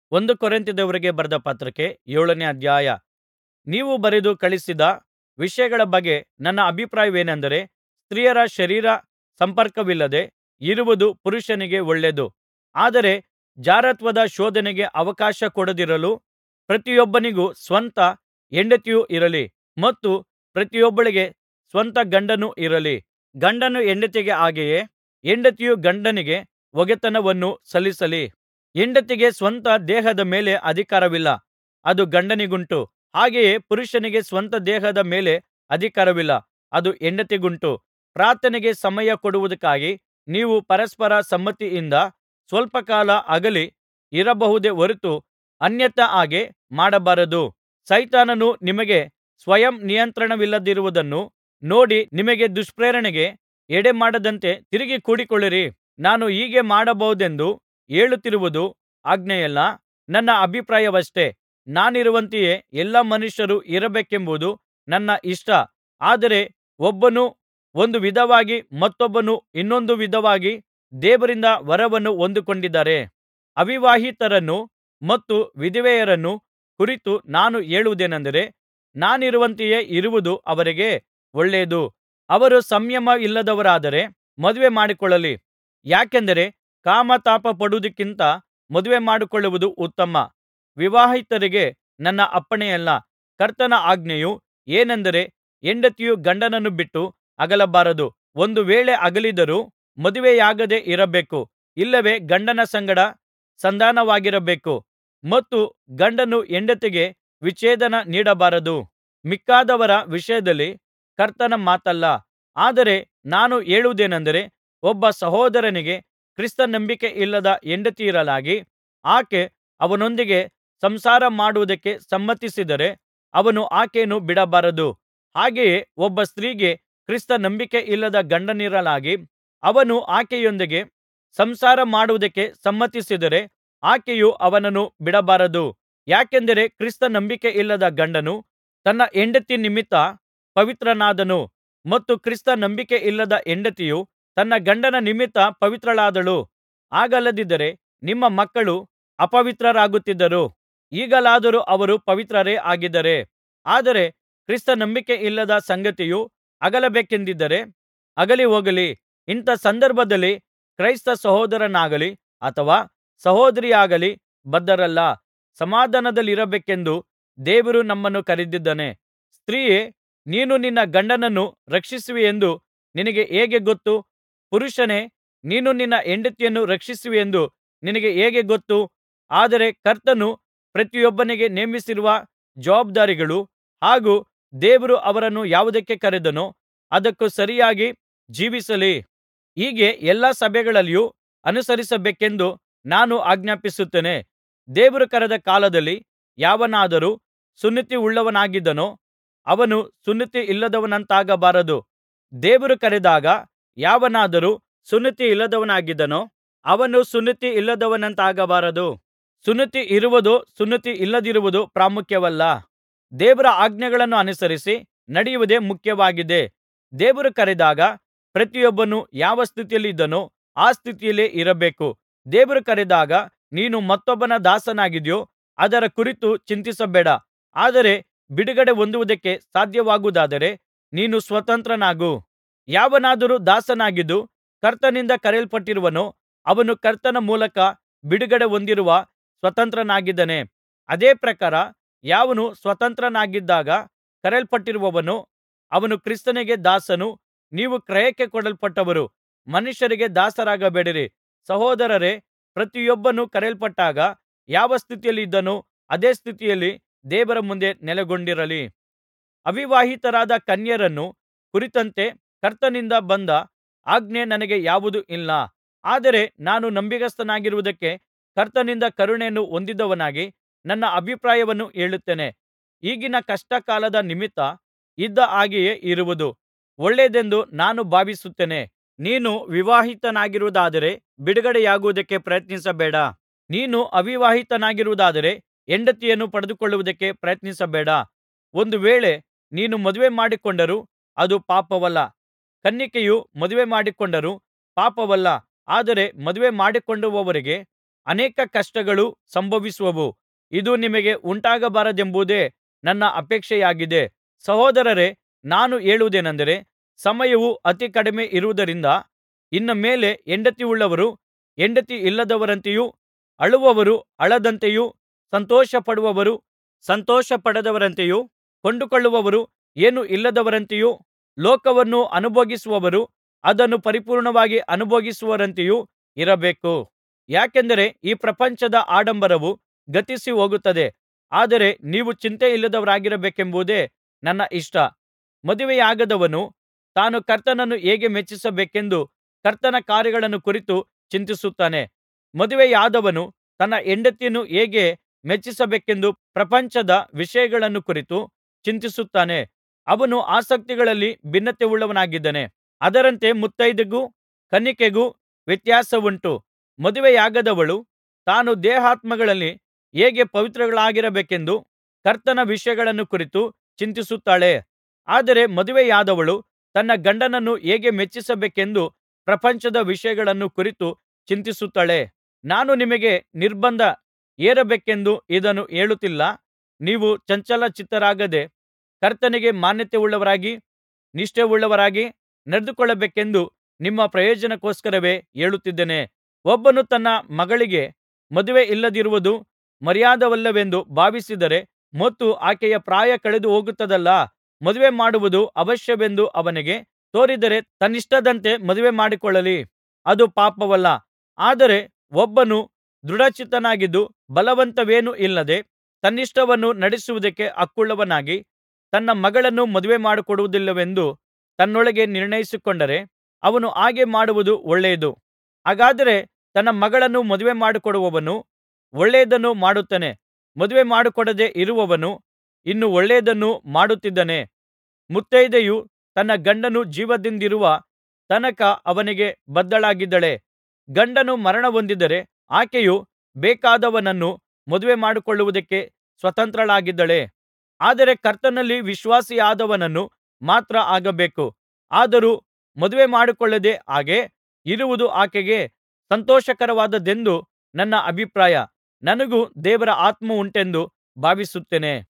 ಒಂದು ಕೊರಿಂಥದವರಿಗೆ ಬರೆದ ಪತ್ರಕ್ಕೆ 7ನೇ ಅಧ್ಯಾಯ. ನೀವು ಬರೆದು ಕಳುಹಿಸಿದ ವಿಷಯಗಳ ಬಗ್ಗೆ ನನ್ನ ಅಭಿಪ್ರಾಯವೇನೆಂದರೆ, ಸ್ತ್ರೀಯರ ಶರೀರ ಸಂಪರ್ಕವಿಲ್ಲದೆ ಇರುವುದು ಪುರುಷನಿಗೆ ಒಳ್ಳೆಯದು. ಆದರೆ ಜಾರತ್ವದ ಶೋಧನೆಗೆ ಅವಕಾಶ ಕೊಡದಿರಲು ಪ್ರತಿಯೊಬ್ಬನಿಗೂ ಸ್ವಂತ ಹೆಂಡತಿಯು ಇರಲಿ, ಮತ್ತು ಪ್ರತಿಯೊಬ್ಬಳಿಗೆ ಸ್ವಂತ ಗಂಡನು ಇರಲಿ. ಗಂಡನು ಹೆಂಡತಿಗೆ ಹಾಗೆಯೇ ಹೆಂಡತಿಯು ಗಂಡನಿಗೆ ಒಗೆತನವನ್ನು ಸಲ್ಲಿಸಲಿ. ಹೆಂಡತಿಗೆ ಸ್ವಂತ ದೇಹದ ಮೇಲೆ ಅಧಿಕಾರವಿಲ್ಲ, ಅದು ಗಂಡನಿಗುಂಟು. ಹಾಗೆಯೇ ಪುರುಷನಿಗೆ ಸ್ವಂತ ದೇಹದ ಮೇಲೆ ಅಧಿಕಾರವಿಲ್ಲ, ಅದು ಹೆಂಡತಿಗುಂಟು. ಪ್ರಾರ್ಥನೆಗೆ ಸಮಯ ಕೊಡುವುದಕ್ಕಾಗಿ ನೀವು ಪರಸ್ಪರ ಸಮ್ಮತಿಯಿಂದ ಸ್ವಲ್ಪ ಕಾಲ ಅಗಲಿ ಇರಬಹುದೇ ಹೊರತು ಅನ್ಯಥಾ ಹಾಗೆ ಮಾಡಬಾರದು. ಸೈತಾನನು ನಿಮಗೆ ಸ್ವಯಂ ನಿಯಂತ್ರಣವಿಲ್ಲದಿರುವುದನ್ನು ನೋಡಿ ನಿಮಗೆ ದುಷ್ಪ್ರೇರಣೆಗೆ ಎಡೆಮಾಡದಂತೆ ತಿರುಗಿ ಕೂಡಿಕೊಳ್ಳಿರಿ. ನಾನು ಹೀಗೆ ಮಾಡಬಹುದೆಂದು ಹೇಳುತ್ತಿರುವುದು ಆಜ್ಞೆಯಲ್ಲ, ನನ್ನ ಅಭಿಪ್ರಾಯವಷ್ಟೇ. ನಾನಿರುವಂತೆಯೇ ಎಲ್ಲಾ ಮನುಷ್ಯರು ಇರಬೇಕೆಂಬುದು ನನ್ನ ಇಷ್ಟ. ಆದರೆ ಒಬ್ಬನು ಒಂದು ವಿಧವಾಗಿ ಮತ್ತೊಬ್ಬನು ಇನ್ನೊಂದು ವಿಧವಾಗಿ ದೇವರಿಂದ ವರವನ್ನು ಹೊಂದಿಕೊಂಡಿದ್ದಾರೆ. ಅವಿವಾಹಿತರನ್ನು ಮತ್ತು ವಿಧವೆಯರನ್ನು ಕುರಿತು ನಾನು ಹೇಳುವುದೇನಂದರೆ, ನಾನಿರುವಂತೆಯೇ ಇರುವುದು ಅವರಿಗೆ ಒಳ್ಳೆಯದು. ಅವರು ಸಂಯಮವಿಲ್ಲದವರಾದರೆ ಮದುವೆ ಮಾಡಿಕೊಳ್ಳಲಿ. ಯಾಕೆಂದರೆ ಕಾಮತಾಪಪಡುವುದಕ್ಕಿಂತ ಮದುವೆ ಮಾಡಿಕೊಳ್ಳುವುದು ಉತ್ತಮ. ವಿವಾಹಿತರಿಗೆ ನನ್ನ ಅಪ್ಪಣೆಯಲ್ಲ, ಕರ್ತನ ಆಜ್ಞೆಯು ಏನೆಂದರೆ, ಹೆಂಡತಿಯು ಗಂಡನನ್ನು ಬಿಟ್ಟು ಅಗಲಬಾರದು. ಒಂದು ವೇಳೆ ಅಗಲಿದರೂ ಮದುವೆಯಾಗದೆ ಇರಬೇಕು, ಇಲ್ಲವೇ ಗಂಡನ ಸಂಗಡ ಸಂಧಾನವಾಗಿರಬೇಕು. ಮತ್ತು ಗಂಡನು ಹೆಂಡತಿಗೆ ವಿಚ್ಛೇದನ ನೀಡಬಾರದು. ಮಿಕ್ಕಾದವರ ವಿಷಯದಲ್ಲಿ ಕರ್ತನ ಮಾತಲ್ಲ. ಆದರೆ ನಾನು ಹೇಳುವುದೇನಂದರೆ, ಒಬ್ಬ ಸಹೋದರನಿಗೆ ಕ್ರಿಸ್ತ ನಂಬಿಕೆಯಿಲ್ಲದ ಹೆಂಡತಿಯಿರಲಾಗಿ ಆಕೆ ಅವನೊಂದಿಗೆ ಸಂಸಾರ ಮಾಡುವುದಕ್ಕೆ ಸಮ್ಮತಿಸಿದರೆ ಅವನು ಆಕೆಯನ್ನು ಬಿಡಬಾರದು. ಹಾಗೆಯೇ ಒಬ್ಬ ಸ್ತ್ರೀಗೆ ಕ್ರಿಸ್ತ ನಂಬಿಕೆಯಿಲ್ಲದ ಗಂಡನಿರಲಾಗಿ ಅವನು ಆಕೆಯೊಂದಿಗೆ ಸಂಸಾರ ಮಾಡುವುದಕ್ಕೆ ಸಮ್ಮತಿಸಿದರೆ ಆಕೆಯು ಅವನನ್ನು ಬಿಡಬಾರದು. ಯಾಕೆಂದರೆ ಕ್ರಿಸ್ತ ನಂಬಿಕೆಯಿಲ್ಲದ ಗಂಡನು ತನ್ನ ಹೆಂಡತಿ ನಿಮಿತ್ತ ಪವಿತ್ರನಾದನು, ಮತ್ತು ಕ್ರಿಸ್ತ ನಂಬಿಕೆಯಿಲ್ಲದ ಹೆಂಡತಿಯು ತನ್ನ ಗಂಡನ ನಿಮಿತ್ತ ಪವಿತ್ರಳಾದಳು. ಹಾಗಲ್ಲದಿದ್ದರೆ ನಿಮ್ಮ ಮಕ್ಕಳು ಅಪವಿತ್ರರಾಗುತ್ತಿದ್ದರು. ಈಗಲಾದರೋ ಅವರು ಪವಿತ್ರರೇ ಆಗಿದ್ದಾರೆ. ಆದರೆ ಕ್ರಿಸ್ತ ನಂಬಿಕೆಯಿಲ್ಲದ ಸಂಗತಿಯು ಅಗಲಬೇಕೆಂದಿದ್ದರೆ ಅಗಲಿ ಹೋಗಲಿ. ಇಂಥ ಸಂದರ್ಭದಲ್ಲಿ ಕ್ರೈಸ್ತ ಸಹೋದರನಾಗಲಿ ಅಥವಾ ಸಹೋದರಿಯಾಗಲಿ ಬದ್ಧರಲ್ಲ, ಸಮಾಧಾನದಲ್ಲಿರಬೇಕೆಂದು ದೇವರು ನಮ್ಮನ್ನು ಕರೆದಿದ್ದಾನೆ. ಸ್ತ್ರೀಯೇ, ನೀನು ನಿನ್ನ ಗಂಡನನ್ನು ರಕ್ಷಿಸುವಿಯೆಂದು ನಿನಗೆ ಹೇಗೆ ಗೊತ್ತು? ಪುರುಷನೇ, ನೀನು ನಿನ್ನ ಹೆಂಡತಿಯನ್ನು ರಕ್ಷಿಸುವಿಯೆಂದು ನಿನಗೆ ಹೇಗೆ ಗೊತ್ತು? ಆದರೆ ಕರ್ತನು ಪ್ರತಿಯೊಬ್ಬನಿಗೆ ನೇಮಿಸಿರುವ ಜವಾಬ್ದಾರಿಗಳು ಹಾಗೂ ದೇವರು ಅವರನ್ನು ಯಾವುದಕ್ಕೆ ಕರೆದನೋ ಅದಕ್ಕೆ ಸರಿಯಾಗಿ ಜೀವಿಸಲಿ. ಹೀಗೆ ಎಲ್ಲಾ ಸಭೆಗಳಲ್ಲಿಯೂ ಅನುಸರಿಸಬೇಕೆಂದು ನಾನು ಆಜ್ಞಾಪಿಸುತ್ತೇನೆ. ದೇವರು ಕರೆದ ಕಾಲದಲ್ಲಿ ಯಾವನಾದರೂ ಸುನ್ನತಿಯುಳ್ಳವನಾಗಿದ್ದನೋ ಅವನು ಸುನ್ನತಿಯಿಲ್ಲದವನಂತಾಗಬಾರದು. ದೇವರು ಕರೆದಾಗ ಯಾವನಾದರೂ ಸುನ್ನತಿಯಿಲ್ಲದವನಾಗಿದ್ದನೋ ಅವನು ಸುನ್ನತಿಯಿಲ್ಲದವನಂತಾಗಬಾರದು. ಸುನ್ನತಿ ಇರುವುದೋ ಸುನ್ನತಿ ಇಲ್ಲದಿರುವುದೋ ಪ್ರಾಮುಖ್ಯವಲ್ಲ, ದೇವರ ಆಜ್ಞೆಗಳನ್ನು ಅನುಸರಿಸಿ ನಡೆಯುವುದೇ ಮುಖ್ಯವಾಗಿದೆ. ದೇವರು ಕರೆದಾಗ ಪ್ರತಿಯೊಬ್ಬನು ಯಾವ ಸ್ಥಿತಿಯಲ್ಲಿದ್ದಾನೋ ಆ ಸ್ಥಿತಿಯಲ್ಲೇ ಇರಬೇಕು. ದೇವರು ಕರೆದಾಗ ನೀನು ಮತ್ತೊಬ್ಬನ ದಾಸನಾಗಿದ್ದೀಯೋ ಅದರ ಕುರಿತು ಚಿಂತಿಸಬೇಡ. ಆದರೆ ಬಿಡುಗಡೆ ಹೊಂದುವುದಕ್ಕೆ ಸಾಧ್ಯವಾಗುವುದಾದರೆ ನೀನು ಸ್ವತಂತ್ರನಾಗು. ಯಾವನಾದರೂ ದಾಸನಾಗಿದ್ದು ಕರ್ತನಿಂದ ಕರೆಯಲ್ಪಟ್ಟಿರುವನೋ ಅವನು ಕರ್ತನ ಮೂಲಕ ಬಿಡುಗಡೆ ಹೊಂದಿರುವ ಸ್ವತಂತ್ರನಾಗಿದ್ದಾನೆ. ಅದೇ ಪ್ರಕಾರ ಯಾವನು ಸ್ವತಂತ್ರನಾಗಿದ್ದಾಗ ಕರೆಯಲ್ಪಟ್ಟಿರುವನೋ ಅವನು ಕ್ರಿಸ್ತನಿಗೆ ದಾಸನು. ನೀವು ಕ್ರಯಕ್ಕೆ ಕೊಳ್ಳಲ್ಪಟ್ಟವರು, ಮನುಷ್ಯರಿಗೆ ದಾಸರಾಗಬೇಡಿರಿ. ಸಹೋದರರೇ, ಪ್ರತಿಯೊಬ್ಬನು ಕರೆಯಲ್ಪಟ್ಟಾಗ ಯಾವ ಸ್ಥಿತಿಯಲ್ಲಿದ್ದನೋ ಅದೇ ಸ್ಥಿತಿಯಲ್ಲಿ ದೇವರ ಮುಂದೆ ನೆಲೆಗೊಂಡಿರಲಿ. ಅವಿವಾಹಿತರಾದ ಕನ್ಯೆಯರನ್ನು ಕುರಿತಂತೆ ಕರ್ತನಿಂದ ಬಂದ ಆಜ್ಞೆ ನನಗೆ ಯಾವುದೂ ಇಲ್ಲ. ಆದರೆ ನಾನು ನಂಬಿಗಸ್ತನಾಗಿರುವುದಕ್ಕೆ ಕರ್ತನಿಂದ ಕರುಣೆಯನ್ನು ಹೊಂದಿದವನಾಗಿ ನನ್ನ ಅಭಿಪ್ರಾಯವನ್ನು ಹೇಳುತ್ತೇನೆ. ಈಗಿನ ಕಷ್ಟಕಾಲದ ನಿಮಿತ್ತ ಇದ್ದ ಹಾಗೆಯೇ ಇರುವುದು ಒಳ್ಳೆಯದೆಂದು ನಾನು ಭಾವಿಸುತ್ತೇನೆ. ನೀನು ವಿವಾಹಿತನಾಗಿರುವುದಾದರೆ ಬಿಡುಗಡೆಯಾಗುವುದಕ್ಕೆ ಪ್ರಯತ್ನಿಸಬೇಡ. ನೀನು ಅವಿವಾಹಿತನಾಗಿರುವುದಾದರೆ ಹೆಂಡತಿಯನ್ನು ಪಡೆದುಕೊಳ್ಳುವುದಕ್ಕೆ ಪ್ರಯತ್ನಿಸಬೇಡ. ಒಂದು ವೇಳೆ ನೀನು ಮದುವೆ ಮಾಡಿಕೊಂಡರೂ ಅದು ಪಾಪವಲ್ಲ, ಕನ್ನಿಕೆಯು ಮದುವೆ ಮಾಡಿಕೊಂಡರೂ ಪಾಪವಲ್ಲ. ಆದರೆ ಮದುವೆ ಮಾಡಿಕೊಂಡವರಿಗೆ ಅನೇಕ ಕಷ್ಟಗಳು ಸಂಭವಿಸುವವು. ಇದು ನಿಮಗೆ ಉಂಟಾಗಬಾರದೆಂಬುದೇ ನನ್ನ ಅಪೇಕ್ಷೆಯಾಗಿದೆ. ಸಹೋದರರೇ, ನಾನು ಹೇಳುವುದೇನಂದರೆ, ಸಮಯವು ಅತಿ ಕಡಿಮೆ ಇರುವುದರಿಂದ ಇನ್ನು ಮೇಲೆ ಹೆಂಡತಿಯುಳ್ಳವರು ಹೆಂಡತಿ ಇಲ್ಲದವರಂತೆಯೂ, ಅಳುವವರು ಅಳದಂತೆಯೂ, ಸಂತೋಷಪಡುವವರು ಸಂತೋಷಪಡದವರಂತೆಯೂ, ಕೊಂಡುಕೊಳ್ಳುವವರು ಏನೂ ಇಲ್ಲದವರಂತೆಯೂ, ಲೋಕವನ್ನು ಅನುಭೋಗಿಸುವವರು ಅದನ್ನು ಪರಿಪೂರ್ಣವಾಗಿ ಅನುಭೋಗಿಸುವವರಂತೆಯೂ ಇರಬೇಕು. ಯಾಕೆಂದರೆ ಈ ಪ್ರಪಂಚದ ಆಡಂಬರವು ಗತಿಸಿ ಹೋಗುತ್ತದೆ. ಆದರೆ ನೀವು ಚಿಂತೆಯಿಲ್ಲದವರಾಗಿರಬೇಕೆಂಬುದೇ ನನ್ನ ಇಷ್ಟ. ಮದುವೆಯಾಗದವನು ತಾನು ಕರ್ತನನ್ನು ಹೇಗೆ ಮೆಚ್ಚಿಸಬೇಕೆಂದು ಕರ್ತನ ಕಾರ್ಯಗಳನ್ನು ಕುರಿತು ಚಿಂತಿಸುತ್ತಾನೆ. ಮದುವೆಯಾದವನು ತನ್ನ ಹೆಂಡತಿಯನ್ನು ಹೇಗೆ ಮೆಚ್ಚಿಸಬೇಕೆಂದು ಪ್ರಪಂಚದ ವಿಷಯಗಳನ್ನು ಕುರಿತು ಚಿಂತಿಸುತ್ತಾನೆ. ಅವನು ಆಸಕ್ತಿಗಳಲ್ಲಿ ಭಿನ್ನತೆಯುಳ್ಳವನಾಗಿದ್ದಾನೆ. ಅದರಂತೆ ಮುತ್ತೈದೆಗೂ ಕನ್ನಿಕೆಗೂ ವ್ಯತ್ಯಾಸವುಂಟು. ಮದುವೆಯಾಗದವಳು ತಾನು ದೇಹಾತ್ಮಗಳಲ್ಲಿ ಹೇಗೆ ಪವಿತ್ರಳಾಗಿರಬೇಕೆಂದು ಕರ್ತನ ವಿಷಯಗಳನ್ನು ಕುರಿತು ಚಿಂತಿಸುತ್ತಾಳೆ. ಆದರೆ ಮದುವೆಯಾದವಳು ತನ್ನ ಗಂಡನನ್ನು ಹೇಗೆ ಮೆಚ್ಚಿಸಬೇಕೆಂದು ಪ್ರಪಂಚದ ವಿಷಯಗಳನ್ನು ಕುರಿತು ಚಿಂತಿಸುತ್ತಾಳೆ. ನಾನು ನಿಮಗೆ ನಿರ್ಬಂಧ ಹೇರಬೇಕೆಂದು ಇದನ್ನು ಹೇಳುತ್ತಿಲ್ಲ. ನೀವು ಚಂಚಲಚಿತ್ತರಾಗದೆ ಕರ್ತನಿಗೆ ಮಾನ್ಯತೆಯುಳ್ಳವರಾಗಿ ನಿಷ್ಠೆಯುಳ್ಳವರಾಗಿ ನಡೆದುಕೊಳ್ಳಬೇಕೆಂದು ನಿಮ್ಮ ಪ್ರಯೋಜನಕ್ಕೋಸ್ಕರವೇ ಹೇಳುತ್ತಿದ್ದೇನೆ. ಒಬ್ಬನು ತನ್ನ ಮಗಳಿಗೆ ಮದುವೆಯಿಲ್ಲದಿರುವುದು ಮರ್ಯಾದೆಯಲ್ಲವೆಂದು ಭಾವಿಸಿದರೆ ಮತ್ತು ಆಕೆಯ ಪ್ರಾಯ ಕಳೆದು ಹೋಗುತ್ತದಲ್ಲಾ, ಮದುವೆ ಮಾಡುವುದು ಅವಶ್ಯವೆಂದು ಅವನಿಗೆ ತೋರಿದರೆ ತನ್ನಿಷ್ಟದಂತೆ ಮದುವೆ ಮಾಡಿಕೊಳ್ಳಲಿ, ಅದು ಪಾಪವಲ್ಲ. ಆದರೆ ಒಬ್ಬನು ದೃಢಚಿತ್ತನಾಗಿದ್ದು ಬಲವಂತವೇನೂ ಇಲ್ಲದೆ ತನ್ನಿಷ್ಟವನ್ನು ನಡಿಸುವುದಕ್ಕೆ ಹಕ್ಕುಳ್ಳವನಾಗಿ ತನ್ನ ಮಗಳನ್ನು ಮದುವೆ ಮಾಡಿಕೊಡುವುದಿಲ್ಲವೆಂದು ತನ್ನೊಳಗೆ ನಿರ್ಣಯಿಸಿಕೊಂಡರೆ ಅವನು ಹಾಗೆ ಮಾಡುವುದು ಒಳ್ಳೆಯದು. ಹಾಗಾದರೆ ತನ್ನ ಮಗಳನ್ನು ಮದುವೆ ಮಾಡಿಕೊಡುವವನು ಒಳ್ಳೆಯದನ್ನು ಮಾಡುತ್ತಾನೆ. ಮದುವೆ ಮಾಡಿಕೊಡದೆ ಇರುವವನು ಇನ್ನೂ ಒಳ್ಳೆಯದನ್ನು ಮಾಡುತ್ತಿದ್ದಾನೆ. ಮುತ್ತೈದೆಯು ತನ್ನ ಗಂಡನು ಜೀವದಿಂದಿರುವ ತನಕ ಅವನಿಗೆ ಬದ್ಧಳಾಗಿದ್ದಾಳೆ. ಗಂಡನು ಮರಣಹೊಂದಿದರೆ ಆಕೆಯು ಬೇಕಾದವನನ್ನು ಮದುವೆ ಮಾಡಿಕೊಳ್ಳುವುದಕ್ಕೆ ಸ್ವತಂತ್ರಳಾಗಿದ್ದಾಳೆ. ಆದರೆ ಕರ್ತನಲ್ಲಿ ವಿಶ್ವಾಸಿಯಾದವನನ್ನು ಮಾತ್ರ ಆಗಬೇಕು. ಆದರೂ ಮದುವೆ ಮಾಡಿಕೊಳ್ಳದೆ ಹಾಗೆ ಇರುವುದು ಆಕೆಗೆ ಸಂತೋಷಕರವಾದದ್ದೆಂದು ನನ್ನ ಅಭಿಪ್ರಾಯ. ನನಗೂ ದೇವರ ಆತ್ಮವುಂಟೆಂದು ಭಾವಿಸುತ್ತೇನೆ.